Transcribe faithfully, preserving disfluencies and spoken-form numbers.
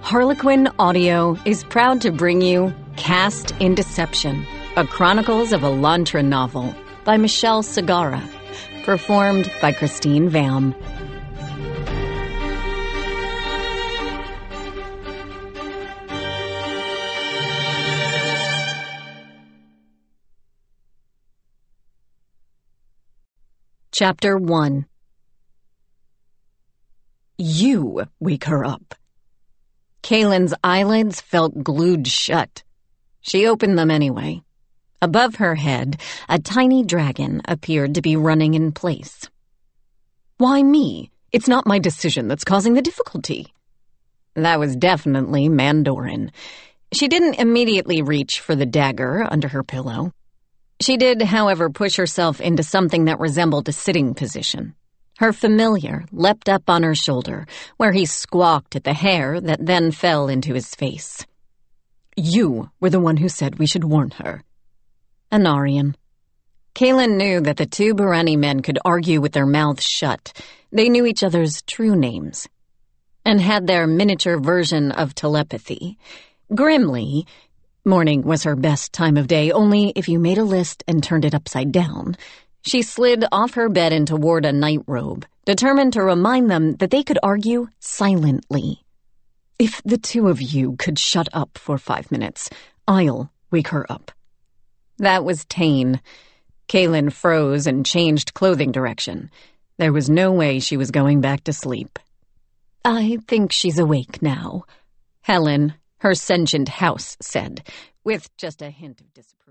Harlequin Audio is proud to bring you Cast in Deception, a Chronicles of Elantra novel by Michelle Segarra, performed by Christine Vam. Chapter one. You wake her up. Kaylin's eyelids felt glued shut. She opened them anyway. Above her head, a tiny dragon appeared to be running in place. Why me? It's not my decision that's causing the difficulty. That was definitely Mandorin. She didn't immediately reach for the dagger under her pillow. She did, however, push herself into something that resembled a sitting position. Her familiar leapt up on her shoulder, where he squawked at the hair that then fell into his face. You were the one who said we should warn her. Anarian. Kaylin knew that the two Barani men could argue with their mouths shut. They knew each other's true names, and had their miniature version of telepathy. Grimly, morning was her best time of day, only if you made a list and turned it upside down. She slid off her bed and toward a night robe, determined to remind them that they could argue silently. If the two of you could shut up for five minutes, I'll wake her up. That was Tane. Kaylin froze and changed clothing direction. There was no way she was going back to sleep. I think she's awake now, Helen, her sentient house, said, with just a hint of disapproval.